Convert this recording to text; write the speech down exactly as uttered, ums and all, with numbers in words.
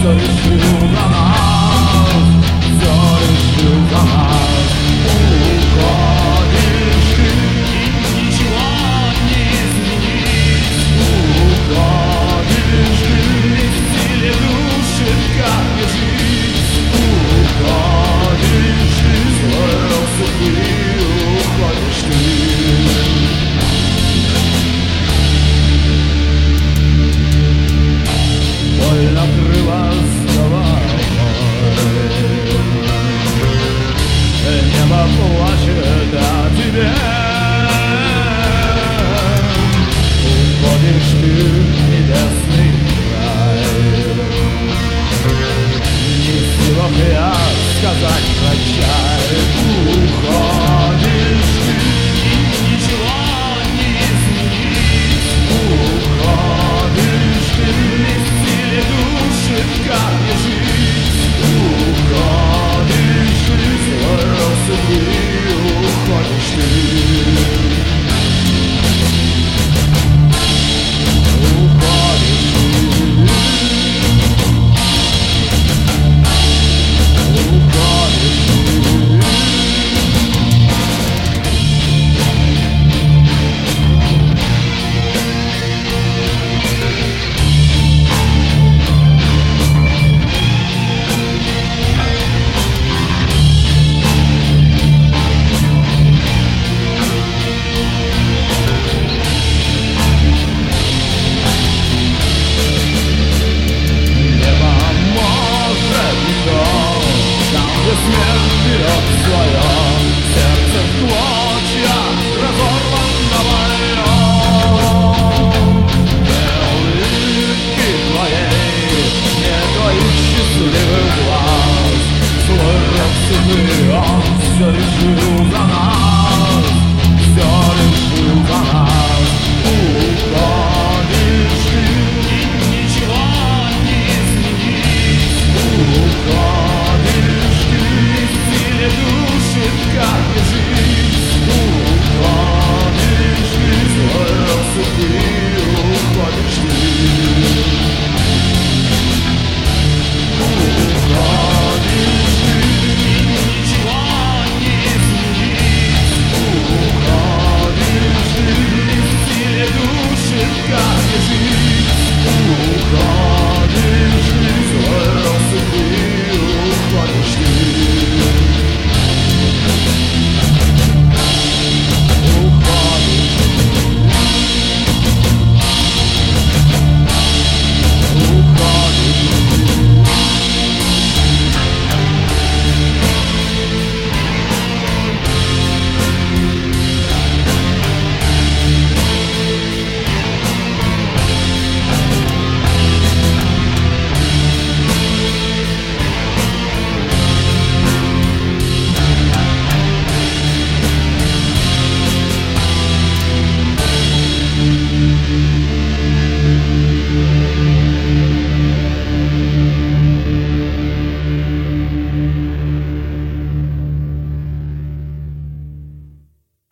Плачет о тебе. Уходишь ты в небесный край. Не в силах я сказать прощай. Уходишь ты, и ничего не изменить. Уходишь ты, не в силе души в камне жить. Уходишь ты, свой судьбы. Уходишь ты. Смерть берет свое, сердце в клочья разорвано войной. Не улыбки твоей, не твоих счастливых глаз, свой рок судьбы он все решил за нас.